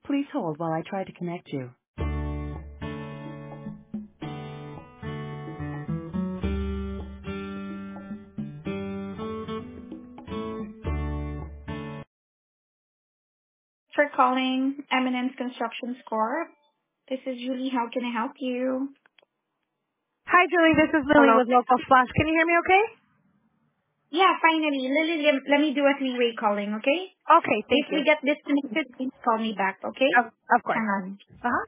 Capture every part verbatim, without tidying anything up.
Please hold while I try to connect you. For calling Eminence Construction Corp. This is Julie. How can I help you? Hi, Julie. This is Lily Hello. with Local Flash. Can you hear me okay? Yeah, finally. Lily, let let me do a three-way calling, okay? Okay, thank If you. we get disconnected, please call me back, okay? Of, of course. Hang on. Uh-huh.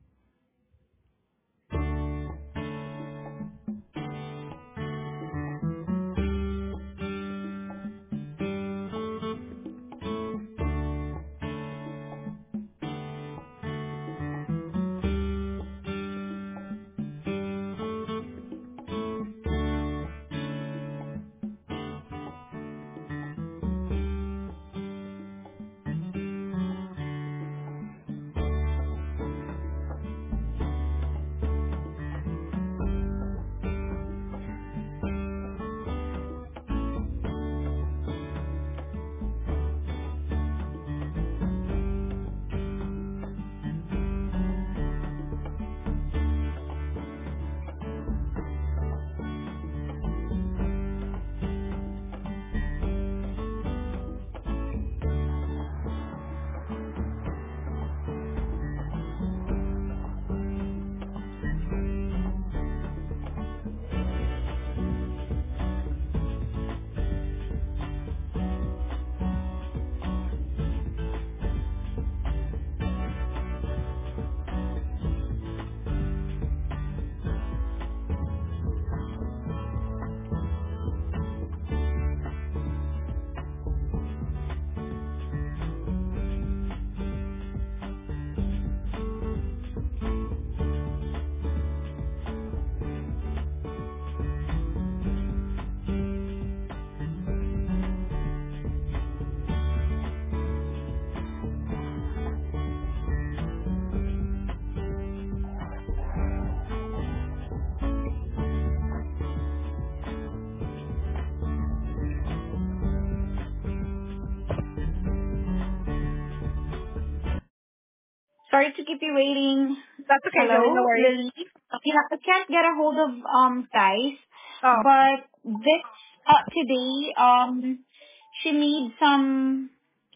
Sorry to keep you waiting. That's okay, Julie. No Hello, worries. Lily. Yeah, I can't get a hold of um Thais, Oh, but this uh today um she needs some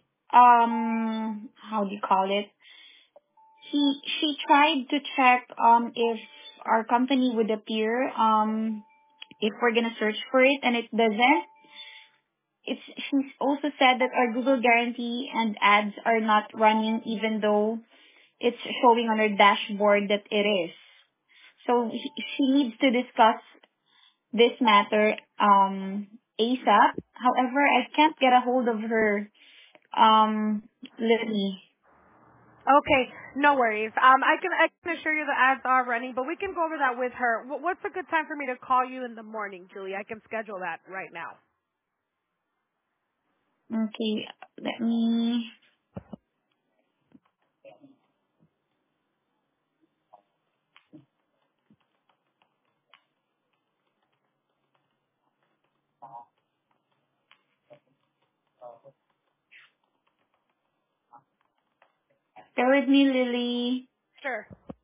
um how do you call it? She she tried to check um if our company would appear um if we're gonna search for it and it doesn't. It's she's also said that our Google guarantee and ads are not running even though it's showing on her dashboard that it is. So she she needs to discuss this matter um ASAP. However, I can't get a hold of her um Lily. okay. No worries. Um, I can I can assure you the ads are running, but we can go over that with her. Wh- What's a good time for me to call you in the morning, Julie? I can schedule that right now. Okay, let me bear with me, Lily. Sure.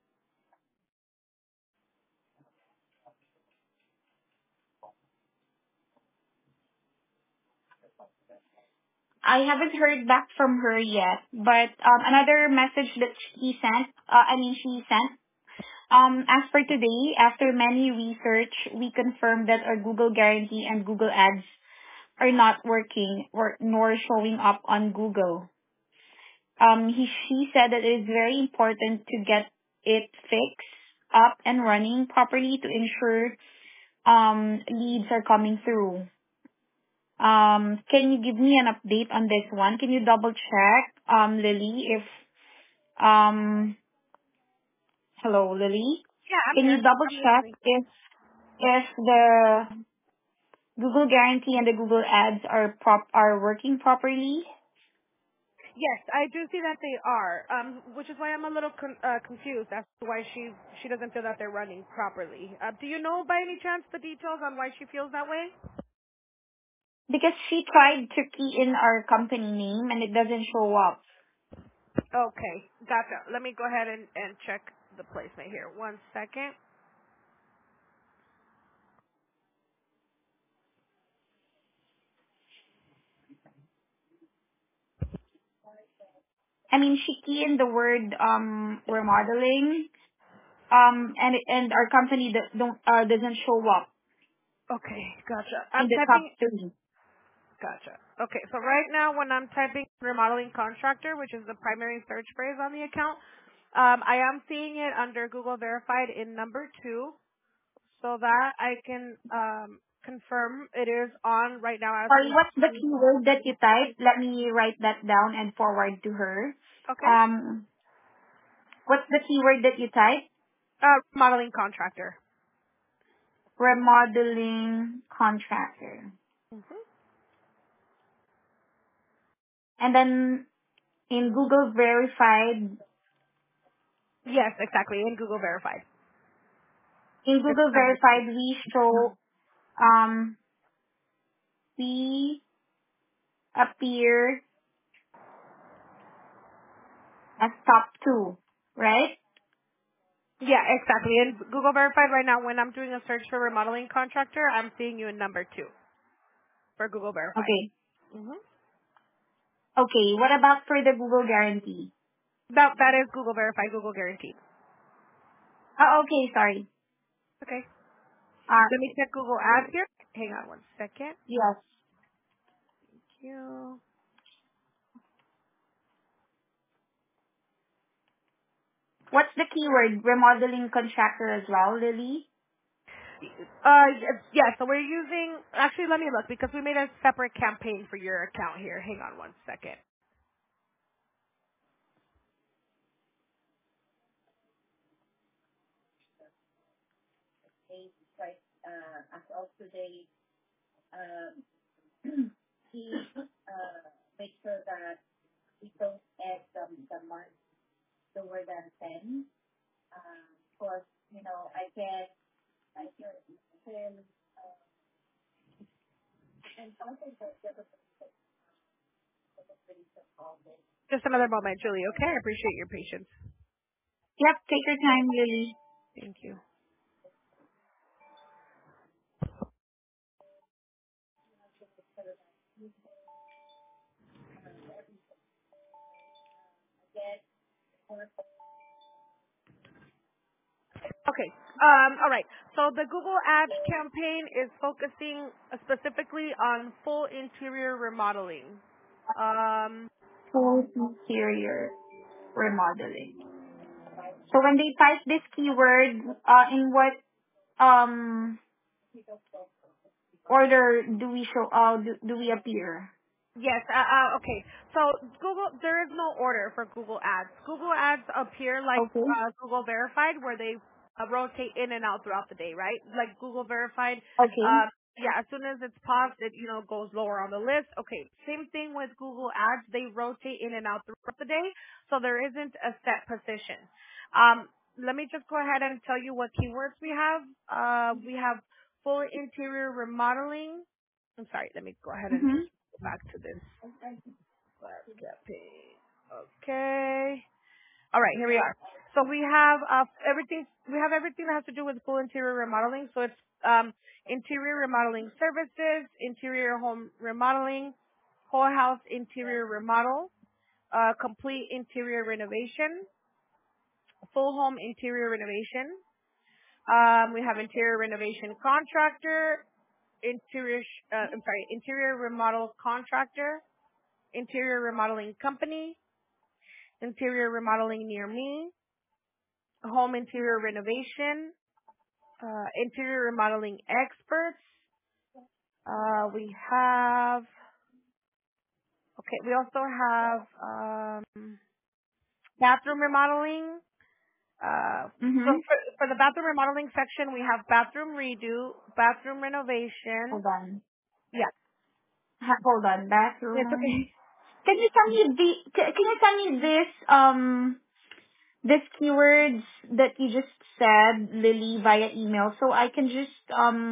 I haven't heard back from her yet, but um, another message that she sent, uh, I mean she sent, um, as for today, after many research, we confirmed that our Google guarantee and Google ads are not working or nor showing up on Google. Um, he, she said that it is very important to get it fixed up and running properly to ensure um, leads are coming through. Um, can you give me an update on this one? Can you double check, um, Lily, if, um, hello, Lily? Yeah, I'm Can you here. double I'm check listening. if, if the Google guarantee and the Google ads are prop, are working properly? Yes, I do see that they are, um, which is why I'm a little con- uh, confused as to why she she doesn't feel that they're running properly. Uh, do you know by any chance the details on why she feels that way? Because she tried to key in our company name and it doesn't show up. Okay, gotcha. Let me go ahead and, and check the placement here. One second. I mean, she key in the word um remodeling, um, and and our company that don't uh, doesn't show up Okay, gotcha. in I'm the top typing. three. Gotcha. Okay, so right now when I'm typing remodeling contractor, which is the primary search phrase on the account, um, I am seeing it under Google Verified in number two, so that I can um, confirm it is on right now as Sorry, we what's the speak. keyword that you typed? Let me write that down and forward to her. Okay. Um, what's the keyword that you typed? Uh, remodeling contractor. Remodeling contractor. hmm And then in Google Verified, Yes, exactly, in Google Verified. in It's Google number two. Verified, we show, um, we appear as top two, right? Yeah, exactly. In Google Verified right now, when I'm doing a search for remodeling contractor, I'm seeing you in number two for Google Verified. Okay. hmm Okay, what about for the Google guarantee? That that is Google Verified, Google Guaranteed. Oh, okay, sorry. Okay. Uh, Let me check Google Ads here. Hang on one second. yes. Thank you. What's the keyword? Remodeling contractor as well, Lily? Uh, yes, yeah, so we're using, actually let me look because we made a separate campaign for your account here. Hang on one second. Just another moment, Julie, okay? I appreciate your patience. Yep, take your time, Lily. Thank you. Okay. Um, all right. So the Google Ads campaign is focusing specifically on full interior remodeling. Um, Full interior remodeling. So when they type this keyword, uh, in what um order do we show? Uh, do, do we appear? Yes. Uh, uh, okay. So Google, there is no order for Google Ads. Google Ads appear like Okay. uh, Google Verified, where they uh, rotate in and out throughout the day, right? Like Google Verified. Okay. Um, yeah. As soon as it's paused, it you know goes lower on the list. Okay. Same thing with Google Ads. They rotate in and out throughout the day, so there isn't a set position. Um, let me just go ahead and tell you what keywords we have. Uh, we have full interior remodeling. I'm sorry. Let me go ahead and Mhm. just go back to this last campaign. Okay. All right, here we are. So we have uh, everything. We have everything that has to do with full interior remodeling. So it's um, interior remodeling services, interior home remodeling, whole house interior remodel, uh, complete interior renovation, full home interior renovation. Um, we have interior renovation contractor, interior. sh- Uh, I'm sorry, interior remodel contractor, interior remodeling company, interior remodeling near me, home interior renovation, uh, interior remodeling experts. Uh, we have, okay, we also have um, bathroom remodeling. Uh, so Mhm. for, for the bathroom remodeling section, we have bathroom redo, bathroom renovation. Hold on. Yeah, Ha- hold on. it's Bathroom. okay. Can you tell me the? ca- Can you tell me this? Um, this keywords that you just said, Lily, via email, so I can just um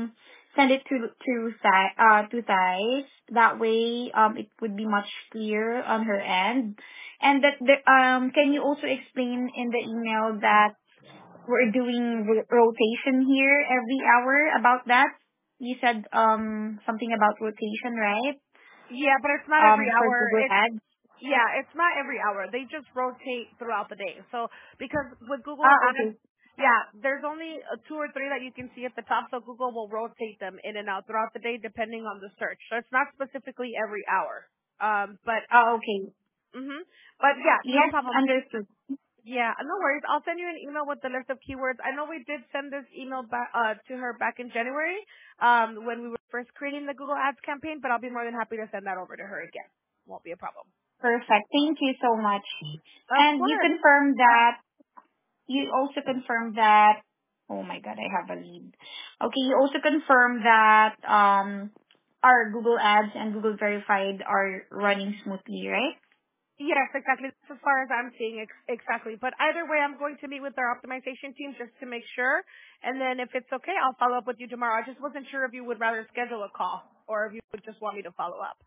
send it to to Thai, uh to Thais. That way, um, it would be much clearer on her end. And that the um, can you also explain in the email that we're doing ro- rotation here every hour about that? You said um something about rotation, right? Yeah, but it's not every Um, for hour. Google It's Ads. yeah, it's not every hour. They just rotate throughout the day. So because with Google Ah, Ads, okay. yeah, there's only uh, two or three that you can see at the top. So Google will rotate them in and out throughout the day depending on the search. So it's not specifically every hour. Um, but Ah, okay. mhm, but yeah, no Yes, problem. understood. Yeah, no worries. I'll send you an email with the list of keywords. I know we did send this email back uh, to her back in January um, when we were first creating the Google Ads campaign, but I'll be more than happy to send that over to her again. Won't be a problem. Perfect. Thank you so much. Of And you course. confirmed that, you also confirmed that, oh my God, I have a lead. Okay, you also confirmed that um our Google Ads and Google Verified are running smoothly, right? Yes, exactly. That's as far as I'm seeing ex- exactly. But either way, I'm going to meet with our optimization team just to make sure. And then if it's okay, I'll follow up with you tomorrow. I just wasn't sure if you would rather schedule a call or if you would just want me to follow up.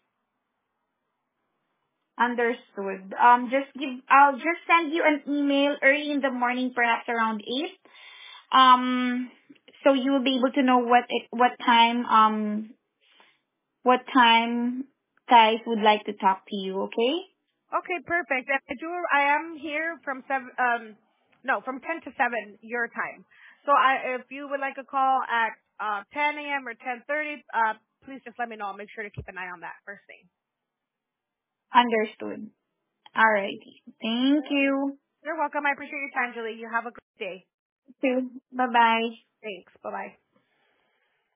Understood. Um, just give, I'll just send you an email early in the morning, perhaps around eight. Um, so you will be able to know what, what time, um, what time guys would like to talk to you, okay? Okay, perfect. And I do. I am here from seven. Um, no, from ten to seven your time. So I, if you would like a call at uh, ten a m or ten thirty, uh, please just let me know. I'll make sure to keep an eye on that first thing. Understood. Alrighty. Thank you. You're welcome. I appreciate your time, Julie. You have a great day. Bye bye. Thanks. Bye bye.